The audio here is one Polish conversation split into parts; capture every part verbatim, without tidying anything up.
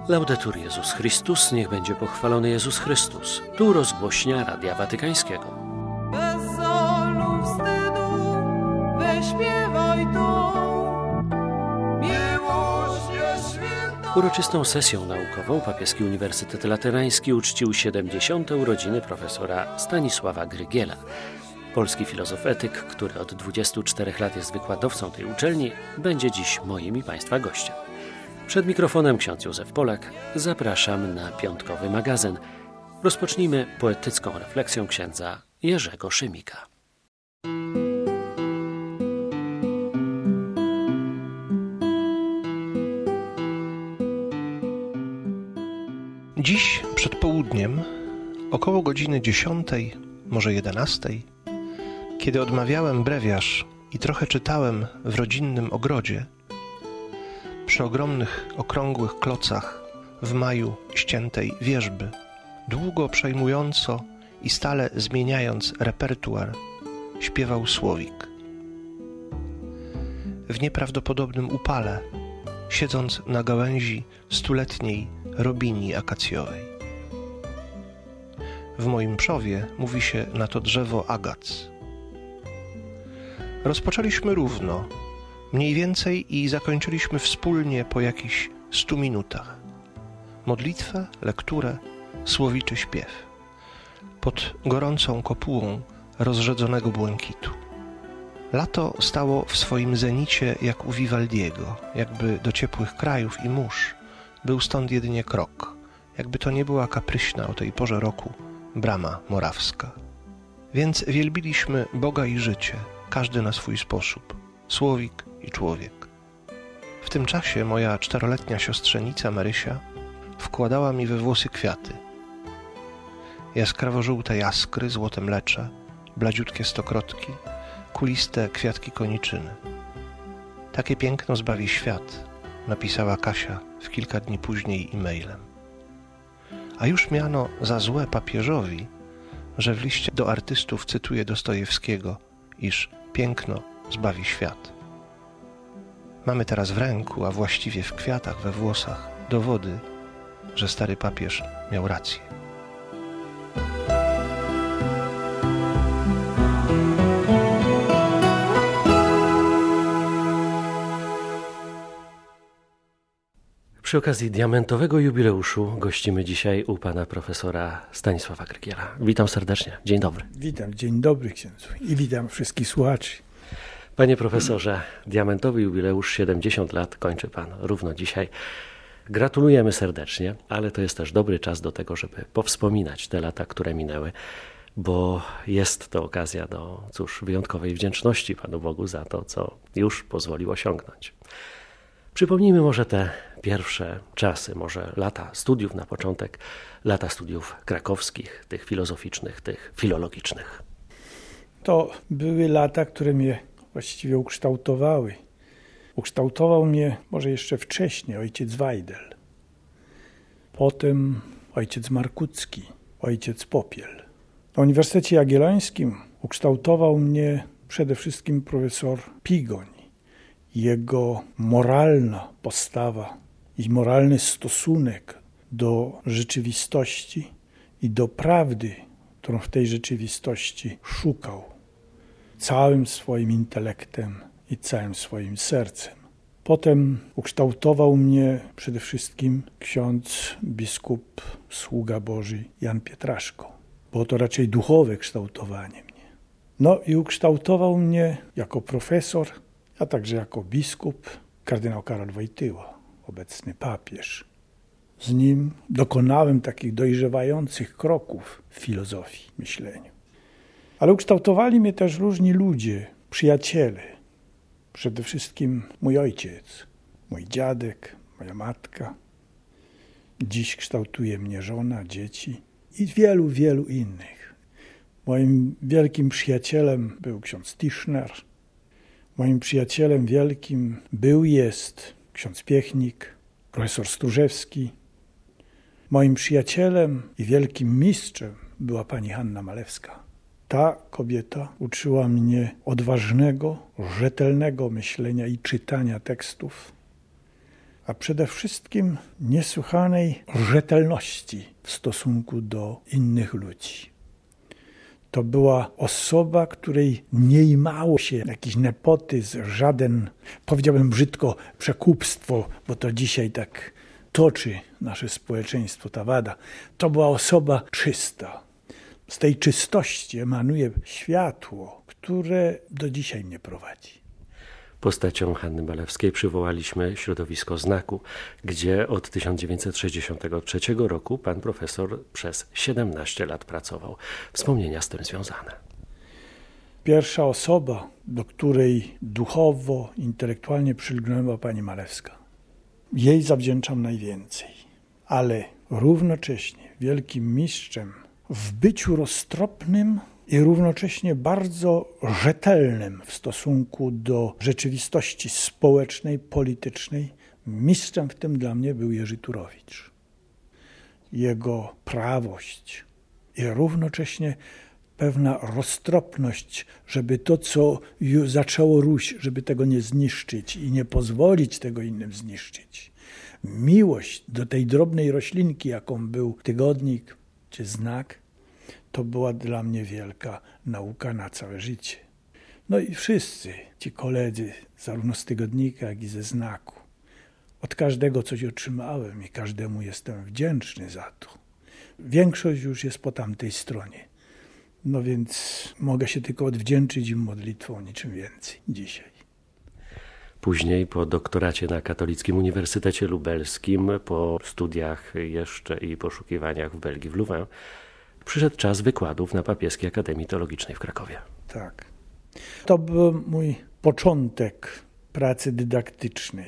Laudetur Jezus Chrystus, niech będzie pochwalony Jezus Chrystus. Tu rozgłośnia Radia Watykańskiego. Bez solu wstydu wyśpiewaj to, miłość święta. Uroczystą sesją naukową Papieski Uniwersytet Latynański uczcił siedemdziesiąte urodziny profesora Stanisława Grygiela. Polski filozof etyk, który od dwudziestu czterech lat jest wykładowcą tej uczelni, będzie dziś moim i Państwa gościem. Przed mikrofonem ksiądz Józef Polak. Zapraszam na piątkowy magazyn. Rozpocznijmy poetycką refleksją księdza Jerzego Szymika. Dziś przed południem, około godziny dziesiątej, może jedenastej, kiedy odmawiałem brewiarz i trochę czytałem w rodzinnym ogrodzie, przy ogromnych, okrągłych klocach w maju ściętej wierzby, długo, przejmująco i stale zmieniając repertuar, śpiewał Słowik. W nieprawdopodobnym upale, siedząc na gałęzi stuletniej robini akacjowej. W moim Przowie mówi się na to drzewo agac. Rozpoczęliśmy równo, mniej więcej i zakończyliśmy wspólnie po jakichś stu minutach. Modlitwę, lekturę, słowiczy śpiew. Pod gorącą kopułą rozrzedzonego błękitu. Lato stało w swoim zenicie jak u Vivaldiego, jakby do ciepłych krajów i mórz był stąd jedynie krok, jakby to nie była kapryśna o tej porze roku brama morawska. Więc wielbiliśmy Boga i życie, każdy na swój sposób, Słowik i człowiek. W tym czasie moja czteroletnia siostrzenica Marysia wkładała mi we włosy kwiaty. Jaskrawo-żółte jaskry, złote mlecze, bladziutkie stokrotki, kuliste kwiatki koniczyny. Takie piękno zbawi świat, napisała Kasia w kilka dni później e-mailem. A już miano za złe papieżowi, że w liście do artystów cytuje Dostojewskiego, iż piękno zbawi świat. Mamy teraz w ręku, a właściwie w kwiatach, we włosach, dowody, że stary papież miał rację. Przy okazji diamentowego jubileuszu gościmy dzisiaj u pana profesora Stanisława Grygiela. Witam serdecznie. Dzień dobry. Witam, dzień dobry księdzu i witam wszystkich słuchaczy. Panie profesorze, diamentowy jubileusz, siedemdziesiąt lat kończy pan równo dzisiaj. Gratulujemy serdecznie, ale to jest też dobry czas do tego, żeby powspominać te lata, które minęły, bo jest to okazja do, cóż, wyjątkowej wdzięczności Panu Bogu za to, co już pozwolił osiągnąć. Przypomnijmy może te pierwsze czasy, może lata studiów na początek, lata studiów krakowskich, tych filozoficznych, tych filologicznych. To były lata, które mnie właściwie ukształtowały. Ukształtował mnie może jeszcze wcześniej ojciec Wajdel. Potem ojciec Markucki, ojciec Popiel. Na Uniwersytecie Jagiellońskim ukształtował mnie przede wszystkim profesor Pigoń. Jego moralna postawa i moralny stosunek do rzeczywistości i do prawdy, którą w tej rzeczywistości szukał całym swoim intelektem i całym swoim sercem. Potem ukształtował mnie przede wszystkim ksiądz biskup, sługa Boży Jan Pietraszko. Było to raczej duchowe kształtowanie mnie. No i ukształtował mnie jako profesor, a także jako biskup kardynał Karol Wojtyła, obecny papież. Z nim dokonałem takich dojrzewających kroków w filozofii, myśleniu. Ale ukształtowali mnie też różni ludzie, przyjaciele. Przede wszystkim mój ojciec, mój dziadek, moja matka. Dziś kształtuje mnie żona, dzieci i wielu, wielu innych. Moim wielkim przyjacielem był ksiądz Tischner. Moim przyjacielem wielkim był, jest ksiądz Piechnik, profesor Stróżewski. Moim przyjacielem i wielkim mistrzem była pani Hanna Malewska. Ta kobieta uczyła mnie odważnego, rzetelnego myślenia i czytania tekstów, a przede wszystkim niesłychanej rzetelności w stosunku do innych ludzi. To była osoba, której nie imało się jakiś nepotyzm, żaden, powiedziałbym brzydko, przekupstwo, bo to dzisiaj tak toczy nasze społeczeństwo, ta wada. To była osoba czysta. Z tej czystości emanuje światło, które do dzisiaj mnie prowadzi. Postacią Hanny Balewskiej przywołaliśmy środowisko Znaku, gdzie od tysiąc dziewięćset sześćdziesiątego trzeciego roku pan profesor przez siedemnaście lat pracował. Wspomnienia z tym związane. Pierwsza osoba, do której duchowo, intelektualnie przylgnęła pani Malewska. Jej zawdzięczam najwięcej, ale równocześnie wielkim mistrzem w byciu roztropnym i równocześnie bardzo rzetelnym w stosunku do rzeczywistości społecznej, politycznej. Mistrzem w tym dla mnie był Jerzy Turowicz. Jego prawość i równocześnie pewna roztropność, żeby to, co już zaczęło róść, żeby tego nie zniszczyć i nie pozwolić tego innym zniszczyć. Miłość do tej drobnej roślinki, jaką był tygodnik czy Znak, to była dla mnie wielka nauka na całe życie. No i wszyscy ci koledzy, zarówno z tygodnika, jak i ze Znaku. Od każdego coś otrzymałem i każdemu jestem wdzięczny za to. Większość już jest po tamtej stronie. No więc mogę się tylko odwdzięczyć im modlitwą, niczym więcej dzisiaj. Później po doktoracie na Katolickim Uniwersytecie Lubelskim, po studiach jeszcze i poszukiwaniach w Belgii, w Louvain, przyszedł czas wykładów na Papieskiej Akademii Teologicznej w Krakowie. Tak. To był mój początek pracy dydaktycznej.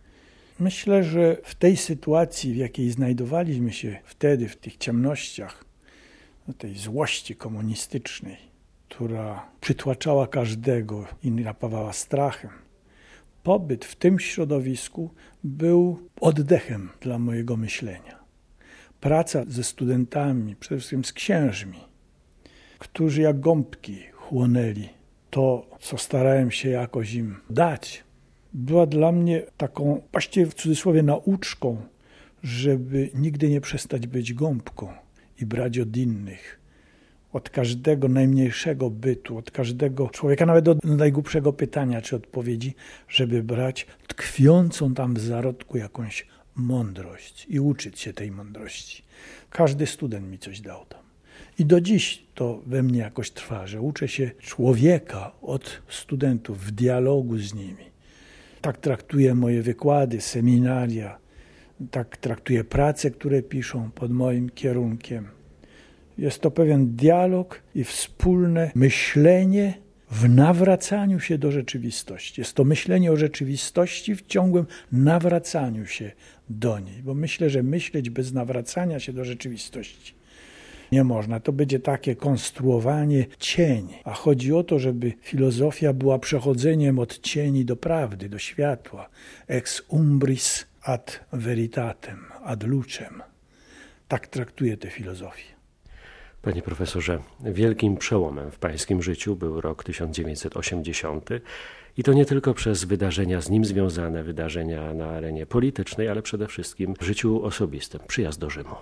Myślę, że w tej sytuacji, w jakiej znajdowaliśmy się wtedy, w tych ciemnościach, tej złości komunistycznej, która przytłaczała każdego i napawała strachem, pobyt w tym środowisku był oddechem dla mojego myślenia. Praca ze studentami, przede wszystkim z księżmi, którzy jak gąbki chłonęli to, co starałem się jakoś im dać, była dla mnie taką, właściwie w cudzysłowie, nauczką, żeby nigdy nie przestać być gąbką i brać od innych, od każdego najmniejszego bytu, od każdego człowieka, nawet od najgłupszego pytania czy odpowiedzi, żeby brać tkwiącą tam w zarodku jakąś mądrość i uczyć się tej mądrości. Każdy student mi coś dał tam. I do dziś to we mnie jakoś trwa, że uczę się człowieka od studentów w dialogu z nimi. Tak traktuję moje wykłady, seminaria, tak traktuję prace, które piszą pod moim kierunkiem. Jest to pewien dialog i wspólne myślenie w nawracaniu się do rzeczywistości. Jest to myślenie o rzeczywistości w ciągłym nawracaniu się do niej, bo myślę, że myśleć bez nawracania się do rzeczywistości nie można. To będzie takie konstruowanie cieni, a chodzi o to, żeby filozofia była przechodzeniem od cieni do prawdy, do światła. Ex umbris ad veritatem, ad lucem. Tak traktuje tę filozofię. Panie profesorze, wielkim przełomem w pańskim życiu był rok tysiąc dziewięćset osiemdziesiąty i to nie tylko przez wydarzenia z nim związane, wydarzenia na arenie politycznej, ale przede wszystkim w życiu osobistym, przyjazd do Rzymu.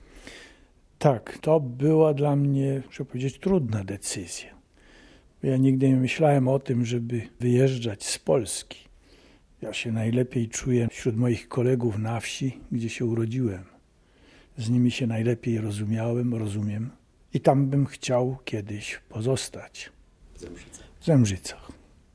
Tak, to była dla mnie, muszę powiedzieć, trudna decyzja. Ja nigdy nie myślałem o tym, żeby wyjeżdżać z Polski. Ja się najlepiej czuję wśród moich kolegów na wsi, gdzie się urodziłem. Z nimi się najlepiej rozumiałem, rozumiem. I tam bym chciał kiedyś pozostać. W Zembrzycach. W Zembrzycach.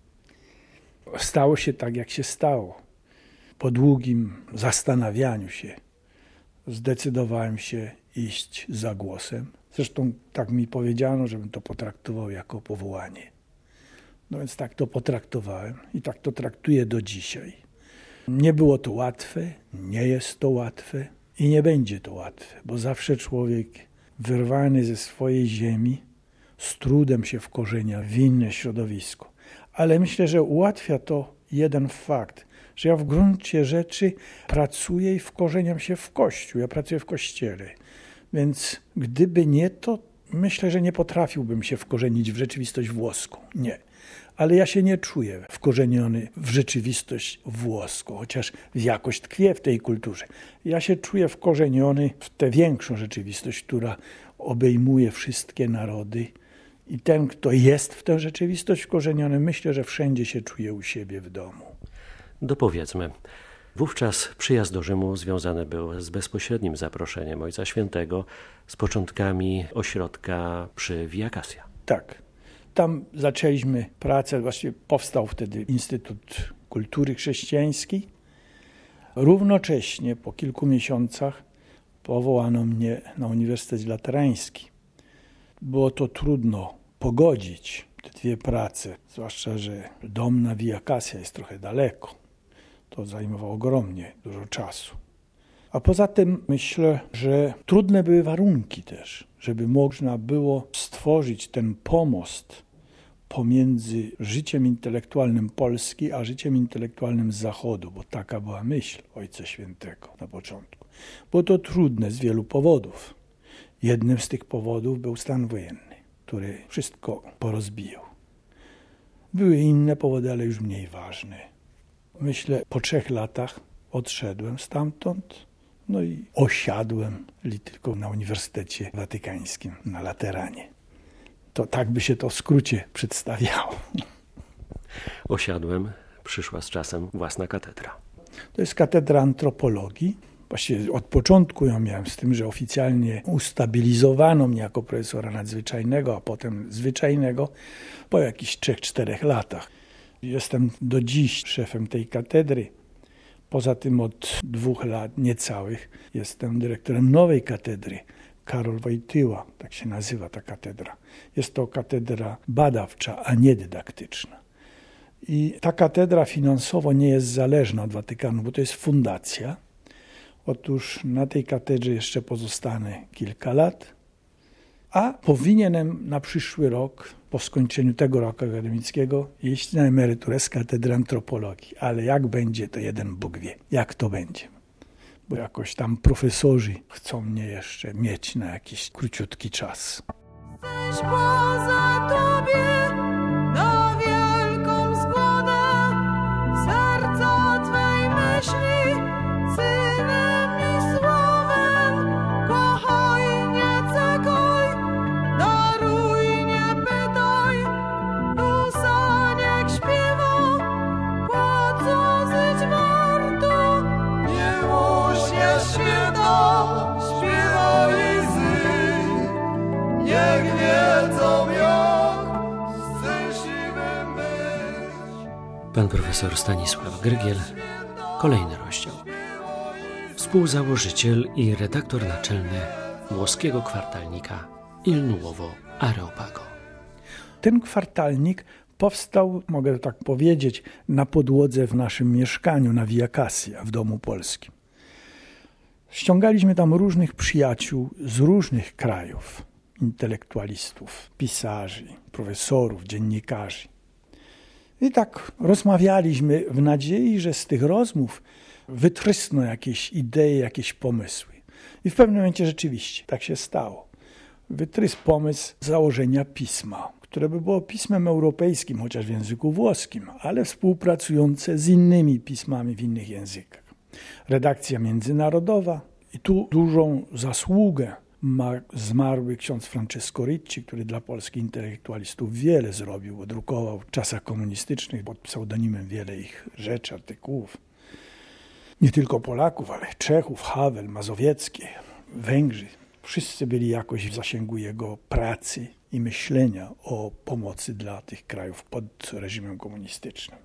Stało się tak, jak się stało. Po długim zastanawianiu się zdecydowałem się iść za głosem. Zresztą tak mi powiedziano, żebym to potraktował jako powołanie. No więc tak to potraktowałem i tak to traktuję do dzisiaj. Nie było to łatwe, nie jest to łatwe i nie będzie to łatwe, bo zawsze człowiek wyrwany ze swojej ziemi z trudem się wkorzenia w inne środowisko. Ale myślę, że ułatwia to jeden fakt, że ja w gruncie rzeczy pracuję i wkorzeniam się w Kościół. Ja pracuję w Kościele. Więc gdyby nie to, myślę, że nie potrafiłbym się wkorzenić w rzeczywistość włoską. Nie. ale ja się nie czuję wkorzeniony w rzeczywistość włoską, chociaż jakoś tkwię w tej kulturze. Ja się czuję wkorzeniony w tę większą rzeczywistość, która obejmuje wszystkie narody. I ten, kto jest w tę rzeczywistość wkorzeniony, myślę, że wszędzie się czuje u siebie w domu. Dopowiedzmy. Wówczas przyjazd do Rzymu związany był z bezpośrednim zaproszeniem Ojca Świętego, z początkami ośrodka przy Via Cassia. Tak. Tam zaczęliśmy pracę, właściwie powstał wtedy Instytut Kultury Chrześcijańskiej. Równocześnie po kilku miesiącach powołano mnie na Uniwersytet Laterański. Było to trudno pogodzić te dwie prace, zwłaszcza, że dom na Via Cassia jest trochę daleko. To zajmowało ogromnie dużo czasu. A poza tym myślę, że trudne były warunki też, żeby można było stworzyć ten pomost pomiędzy życiem intelektualnym Polski a życiem intelektualnym Zachodu, bo taka była myśl Ojca Świętego na początku. Było to trudne z wielu powodów. Jednym z tych powodów był stan wojenny, który wszystko porozbijał. Były inne powody, ale już mniej ważne. Myślę, po trzech latach odszedłem stamtąd, no i osiadłem tylko na Uniwersytecie Watykańskim, na Lateranie. To tak by się to w skrócie przedstawiało. Osiadłem, przyszła z czasem własna katedra. To jest katedra antropologii. Właściwie od początku ją miałem, z tym, że oficjalnie ustabilizowano mnie jako profesora nadzwyczajnego, a potem zwyczajnego po jakichś trzech, czterech latach. Jestem do dziś szefem tej katedry. Poza tym od dwóch lat niecałych jestem dyrektorem nowej katedry. Karol Wojtyła, tak się nazywa ta katedra. Jest to katedra badawcza, a nie dydaktyczna. I ta katedra finansowo nie jest zależna od Watykanu, bo to jest fundacja. Otóż na tej katedrze jeszcze pozostanę kilka lat, a powinienem na przyszły rok, po skończeniu tego roku akademickiego, iść na emeryturę z katedry antropologii. Ale jak będzie, to jeden Bóg wie, jak to będzie. Bo jakoś tam profesorzy chcą mnie jeszcze mieć na jakiś króciutki czas. Jesteś poza Tobie na wielką zgodę serca Twej myśli, synem i słowem. Kochaj, nie cekuj, daruj, nie pytaj, dusza niech śpiewa, po co żyć warto. Miłość święta, śpiewa łzy, niech wiedzą jak szczęśliwym być. Pan profesor Stanisław Grygiel, kolejny rozdział. Współzałożyciel i redaktor naczelny włoskiego kwartalnika Il Nuovo Areopago. Ten kwartalnik powstał, mogę tak powiedzieć, na podłodze w naszym mieszkaniu na Via Cassia w Domu Polskim. Ściągaliśmy tam różnych przyjaciół z różnych krajów, intelektualistów, pisarzy, profesorów, dziennikarzy. I tak rozmawialiśmy w nadziei, że z tych rozmów wytrysną jakieś idee, jakieś pomysły. I w pewnym momencie rzeczywiście tak się stało. Wytrysł pomysł założenia pisma, które by było pismem europejskim, chociaż w języku włoskim, ale współpracujące z innymi pismami w innych językach. Redakcja międzynarodowa i tu dużą zasługę ma zmarły ksiądz Francesco Ricci, który dla polskich intelektualistów wiele zrobił, odrukował w czasach komunistycznych pod pseudonimem wiele ich rzeczy, artykułów. Nie tylko Polaków, ale Czechów, Havel, Mazowieckie, Węgrzy. Wszyscy byli jakoś w zasięgu jego pracy i myślenia o pomocy dla tych krajów pod reżimem komunistycznym.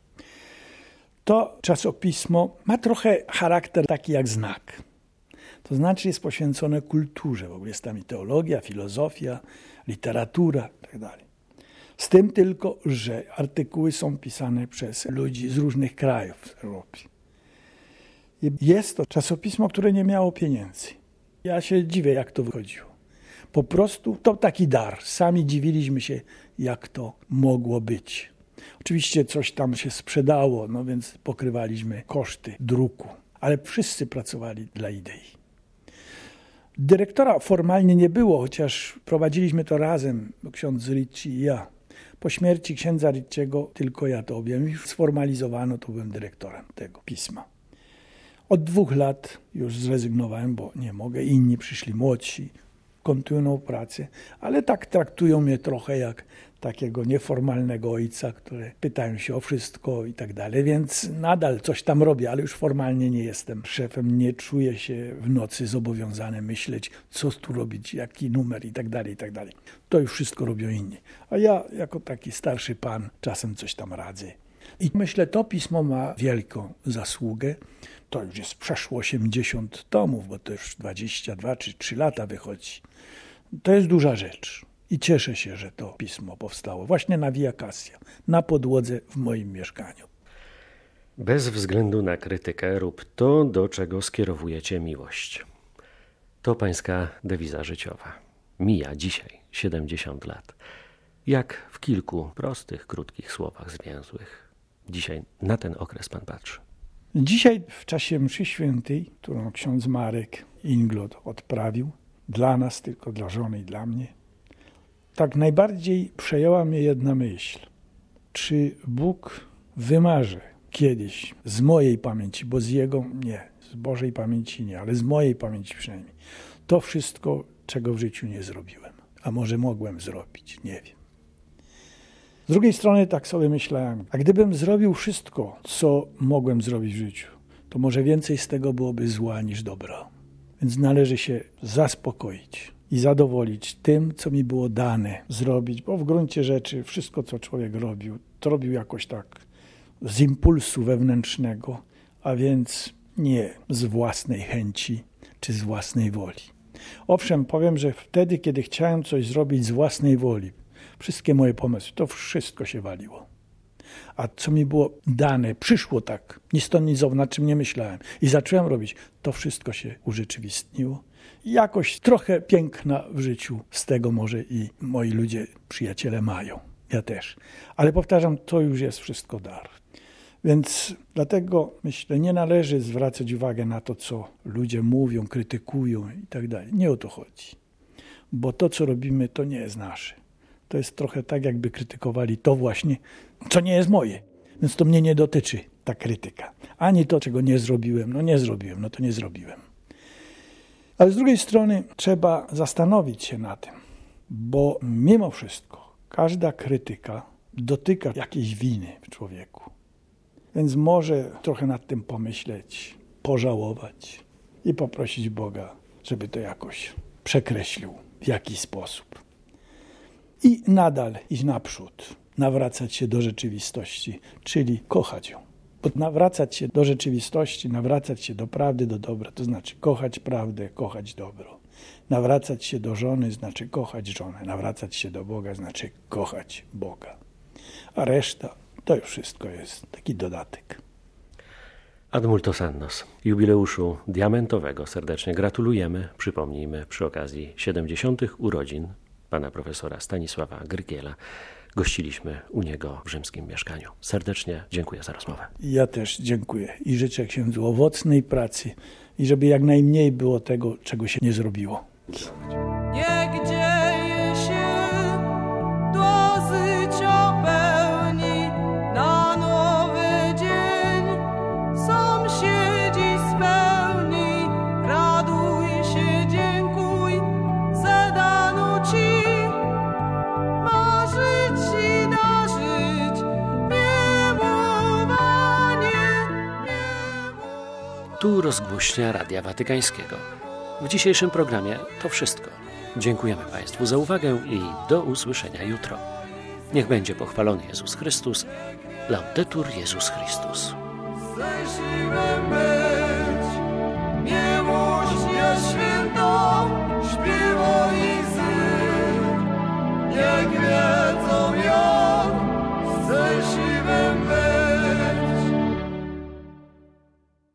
To czasopismo ma trochę charakter taki jak znak. To znaczy jest poświęcone kulturze, w ogóle jest tam i teologia, filozofia, literatura itd. Z tym tylko, że artykuły są pisane przez ludzi z różnych krajów Europy. Jest to czasopismo, które nie miało pieniędzy. Ja się dziwię, jak to wychodziło. Po prostu to taki dar. Sami dziwiliśmy się, jak to mogło być. Oczywiście coś tam się sprzedało, no więc pokrywaliśmy koszty druku, ale wszyscy pracowali dla idei. Dyrektora formalnie nie było, chociaż prowadziliśmy to razem, ksiądz Ricci i ja. Po śmierci księdza Ricciego tylko ja to objąłem. Już sformalizowano, to byłem dyrektorem tego pisma. Od dwóch lat już zrezygnowałem, bo nie mogę. Inni przyszli młodsi, kontynuują pracę, ale tak traktują mnie trochę jak takiego nieformalnego ojca, które pytają się o wszystko i tak dalej, więc nadal coś tam robię, ale już formalnie nie jestem szefem, nie czuję się w nocy zobowiązany myśleć, co tu robić, jaki numer i tak dalej, i tak dalej. To już wszystko robią inni. A ja jako taki starszy pan czasem coś tam radzę. I myślę, to pismo ma wielką zasługę. To już jest przeszło osiemdziesiąt tomów, bo to już dwadzieścia dwa czy trzy lata wychodzi. To jest duża rzecz. I cieszę się, że to pismo powstało właśnie na Via Cassia, na podłodze w moim mieszkaniu. Bez względu na krytykę rób to, do czego skierowuje cię miłość. To pańska dewiza życiowa. Mija dzisiaj siedemdziesiąt lat. Jak w kilku prostych, krótkich słowach zwięzłych dzisiaj na ten okres pan patrzy? Dzisiaj w czasie mszy świętej, którą ksiądz Marek Inglot odprawił, dla nas, tylko dla żony i dla mnie, tak najbardziej przejęła mnie jedna myśl. Czy Bóg wymarzy kiedyś z mojej pamięci, bo z Jego nie, z Bożej pamięci nie, ale z mojej pamięci przynajmniej, to wszystko, czego w życiu nie zrobiłem, a może mogłem zrobić, nie wiem. Z drugiej strony tak sobie myślałem, a gdybym zrobił wszystko, co mogłem zrobić w życiu, to może więcej z tego byłoby zła niż dobra. Więc należy się zaspokoić i zadowolić tym, co mi było dane zrobić, bo w gruncie rzeczy wszystko, co człowiek robił, to robił jakoś tak z impulsu wewnętrznego, a więc nie z własnej chęci czy z własnej woli. Owszem, powiem, że wtedy, kiedy chciałem coś zrobić z własnej woli, wszystkie moje pomysły, to wszystko się waliło. A co mi było dane, przyszło tak, ni stąd, ni zowąd, nad czym nie myślałem i zacząłem robić, to wszystko się urzeczywistniło. I jakoś trochę piękna w życiu z tego może i moi ludzie, przyjaciele mają. Ja też. Ale powtarzam, to już jest wszystko dar. Więc dlatego myślę, nie należy zwracać uwagi na to, co ludzie mówią, krytykują i tak dalej. Nie o to chodzi. Bo to, co robimy, to nie jest nasze. To jest trochę tak, jakby krytykowali to właśnie, co nie jest moje. Więc to mnie nie dotyczy, ta krytyka. Ani to, czego nie zrobiłem. No nie zrobiłem, no to nie zrobiłem. Ale z drugiej strony trzeba zastanowić się na tym, bo mimo wszystko każda krytyka dotyka jakiejś winy w człowieku. Więc może trochę nad tym pomyśleć, pożałować i poprosić Boga, żeby to jakoś przekreślił w jakiś sposób. I nadal iść naprzód, nawracać się do rzeczywistości, czyli kochać ją. Bo nawracać się do rzeczywistości, nawracać się do prawdy, do dobra, to znaczy kochać prawdę, kochać dobro. Nawracać się do żony znaczy kochać żonę, nawracać się do Boga znaczy kochać Boga. A reszta to już wszystko jest taki dodatek. Ad multos annos. Jubileuszu diamentowego serdecznie gratulujemy. Przypomnijmy przy okazji siedemdziesiątych urodzin pana profesora Stanisława Grygiela. Gościliśmy u niego w rzymskim mieszkaniu. Serdecznie dziękuję za rozmowę. Ja też dziękuję i życzę księdzu owocnej pracy i żeby jak najmniej było tego, czego się nie zrobiło. Niech dzieje się dosycia pełni na nowy dzień. Sąsiedzi spełni, raduj się, dziękuj, zadano ci. Marzyć i darzyć miłowanie, miłowanie. Tu rozgłośnia Radia Watykańskiego. W dzisiejszym programie to wszystko. Dziękujemy Państwu za uwagę i do usłyszenia jutro. Niech będzie pochwalony Jezus Chrystus. Laudetur Jezus Chrystus. Zajrzyjmy